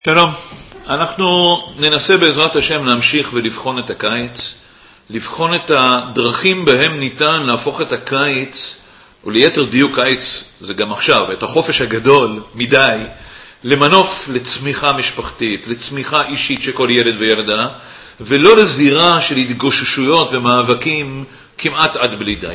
שלום, אנחנו ננסה בעזרת השם להמשיך ולבחון את הקיץ, לבחון את הדרכים בהם ניתן להפוך את הקיץ, וליתר דיוק קיץ זה גם עכשיו, את החופש הגדול מדי, למנוף לצמיחה משפחתית, לצמיחה אישית של כל ילד וילדה, ולא לזירה של התגוששויות ומאבקים כמעט עד בלי די.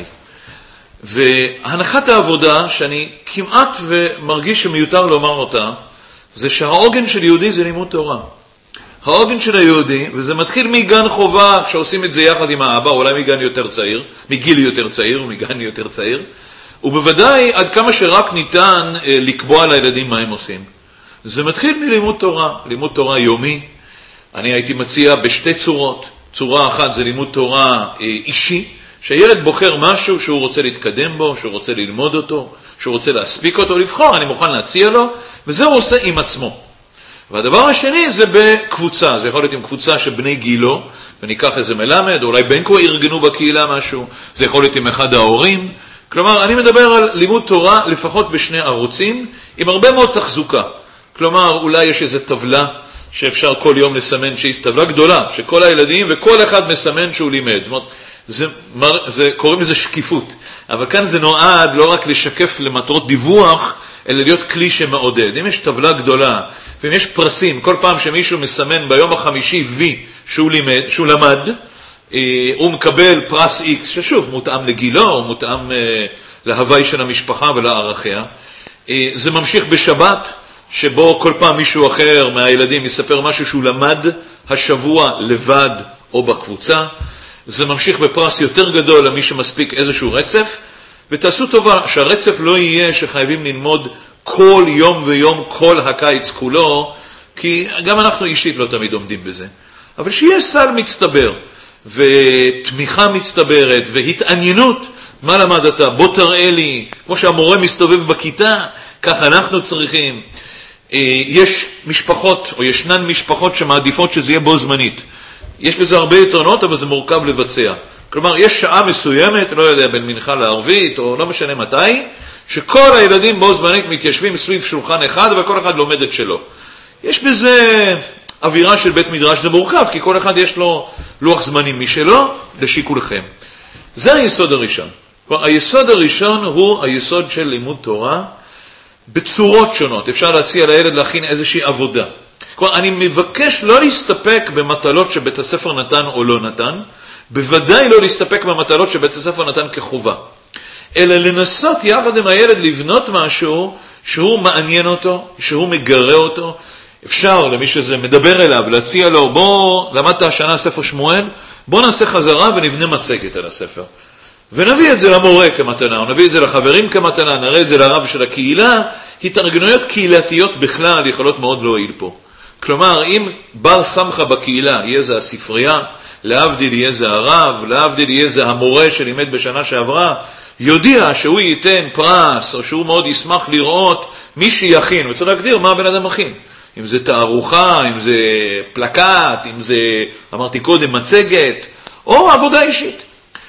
והנחת העבודה שאני כמעט ומרגיש שמיותר לומר אותה, זה שהעוגן של יהודי זה לימוד תורה. העוגן של היהודי, וזה מתחיל מגן חובה, כשעושים את זה יחד עם האבא, אולי מגן יותר צעיר, מגיל יותר צעיר ומגן יותר צעיר, ובוודאי עד כמה שרק ניתן לקבוע לילדים מה הם עושים. זה מתחיל מלימוד תורה, לימוד תורה יומי. אני הייתי מציע בשתי צורות. צורה אחת זה לימוד תורה אישי, שהילד בוחר משהו שהוא רוצה להתקדם בו, שהוא רוצה ללמוד אותו, שהוא רוצה להספיק אותו, לבחור, אני מוכן להציע לו, וזה הוא עושה עם עצמו. והדבר השני זה בקבוצה, זה יכול להיות עם קבוצה של בני גילו, וניקח איזה מלמד, או אולי בין כה ארגנו בקהילה משהו, זה יכול להיות עם אחד ההורים. כלומר, אני מדבר על לימוד תורה לפחות בשני ערוצים, עם הרבה מאוד תחזוקה. כלומר, אולי יש איזו טבלה שאפשר כל יום לסמן, שהיא טבלה גדולה, שכל הילדים וכל אחד מסמן שהוא לימד. זאת אומרת, קוראים לזה שקיפות. אבל כאן זה נועד לא רק לשקף למטרות דיווח, אלא להיות כלי שמעודד. אם יש טבלה גדולה, ואם יש פרסים, כל פעם שמישהו מסמן ביום החמישי וי שהוא למד, הוא מקבל פרס X, ששוב, מותאם לגילו, או מותאם להווי של המשפחה ולערכיה. זה ממשיך בשבת, שבו כל פעם מישהו אחר מהילדים יספר משהו שהוא למד השבוע לבד או בקבוצה. זה ממשיך בפרס יותר גדול למי שמספיק איזשהו רצף, ותעשו טובה שהרצף לא יהיה שחייבים ללמוד כל יום ויום, כל הקיץ כולו, כי גם אנחנו אישית לא תמיד עומדים בזה. אבל שיהיה סל מצטבר, ותמיכה מצטברת, והתעניינות, מה למדת? בוא תראה לי, כמו שהמורה מסתובב בכיתה, כך אנחנו צריכים. יש משפחות, או ישנן משפחות שמעדיפות שזה יהיה בו זמנית. יש בזה הרבה יתרונות, אבל זה מורכב לבצע. כלומר, יש שעה מסוימת, לא יודע, בין מנחה לערבית, או לא משנה מתי, שכל הילדים בו זמנית מתיישבים סביב שולחן אחד, וכל אחד לומד את שלו. יש בזה אווירה של בית מדרש, זה מורכב, כי כל אחד יש לו לוח זמנים משלו, לשיקולכם. זה היסוד הראשון. כלומר, היסוד הראשון הוא היסוד של לימוד תורה, בצורות שונות. אפשר להציע לילד להכין איזושהי עבודה. כלומר, אני מבקש לא להסתפק במטלות שבית הספר נתן או לא נתן, בוודאי לא להסתפק במטלות שבית הספר נתן כחובה, אלא לנסות יחד עם הילד לבנות משהו שהוא מעניין אותו, שהוא מגרה אותו. אפשר למי שזה מדבר אליו, להציע לו, בוא, למדת השנה ספר שמואל, בוא נעשה חזרה ונבנה מצגת על הספר. ונביא את זה למורה כמתנה, או נביא את זה לחברים כמתנה, נראה את זה לרב של הקהילה. התארגנויות קהילתיות בכלל יכולות מאוד להועיל פה. כלומר, אם בר סמכה בקהילה, יהיה זה הספרייה, להבדיל יהיה זה הרב, להבדיל יהיה זה המורה שלימד בשנה שעברה, יודיע שהוא ייתן פרס, או שהוא מאוד ישמח לראות מי שיכין, וצריך להגדיר מה הבן אדם מכין. אם זה תערוכה, אם זה פלקט, אם זה, אמרתי קודם, מצגת, או עבודה אישית.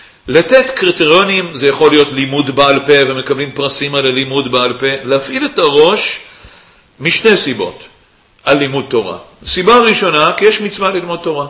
לתת קריטריונים, זה יכול להיות לימוד בעל פה, ומקבלים פרסים על הלימוד בעל פה, להפעיל את הראש משתי סיבות על לימוד תורה. סיבה ראשונה, כי יש מצווה ללמוד תורה.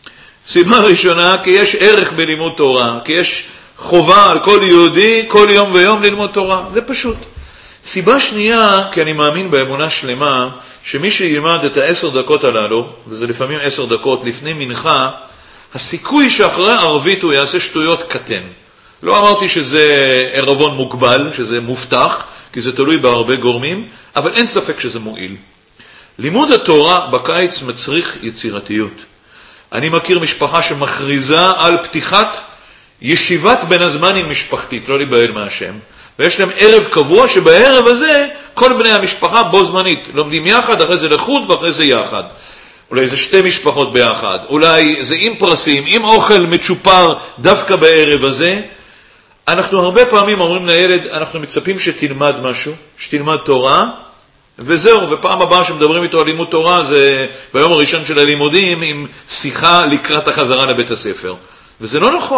סיבה ראשונה, כי יש ערך בלימוד תורה, כי יש חובה על כל יהודי, כל יום ויום ללמוד תורה. זה פשוט. סיבה שנייה, כי אני מאמין באמונה שלמה, שמי שילמד את 10 דקות הללו, וזה לפעמים 10 דקות לפני מנחה, הסיכוי שאחרי ערבית הוא יעשה שטויות קטן. לא אמרתי שזה ערבון מוגבל, שזה מובטח, כי זה תלוי בהרבה גורמים, אבל אין ספק שזה מועיל. לימוד התורה בקיץ מצריך יצירתיות. אני מכיר משפחה שמכריזה על פתיחת ישיבת בין הזמנים משפחתית, לא להיבהל מהשם, ויש להם ערב קבוע שבערב הזה כל בני המשפחה בו זמנית לומדים יחד, אחרי זה לחוד ואחרי זה יחד. אולי זה שתי משפחות ביחד, אולי זה עם פרסים, עם אוכל מצ'ופר דווקא בערב הזה. אנחנו הרבה פעמים אומרים לילד, אנחנו מצפים שתלמד משהו, שתלמד תורה, וזהו, ופעם הבאה שמדברים איתו על לימוד תורה, זה ביום הראשון של הלימודים, עם שיחה לקראת החזרה לבית הספר. וזה לא נכון.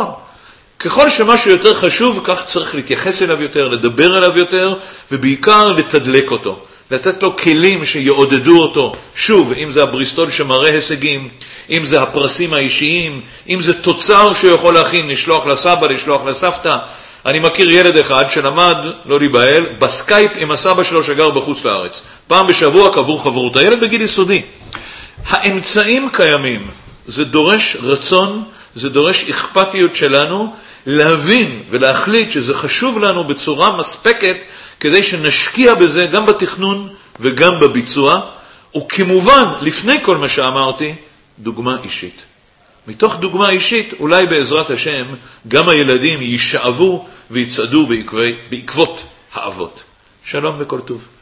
ככל שמשהו יותר חשוב, כך צריך להתייחס אליו יותר, לדבר אליו יותר, ובעיקר לתדלק אותו. לתת לו כלים שיעודדו אותו. שוב, אם זה הבריסטול שמראה הישגים, אם זה הפרסים האישיים, אם זה תוצר שיכול להכין, לשלוח לסבא, לשלוח לסבתא. אני מכיר ילד אחד שלמד, לא להיבהל, בסקייפ עם הסבא שלו שגר בחוץ לארץ. פעם בשבוע קבור חברות. הילד בגיל יסודי. האמצעים קיימים. זה דורש רצון, זה דורש אכפתיות שלנו, להבין ולהחליט שזה חשוב לנו בצורה מספקת, כדי שנשקיע בזה גם בתכנון וגם בביצוע, וכמובן, לפני כל מה שאמרתי, דוגמה אישית. מתוך דוגמה אישית, אולי בעזרת השם, גם הילדים יישאבו ויצעדו בעקבות האבות. שלום וכל טוב.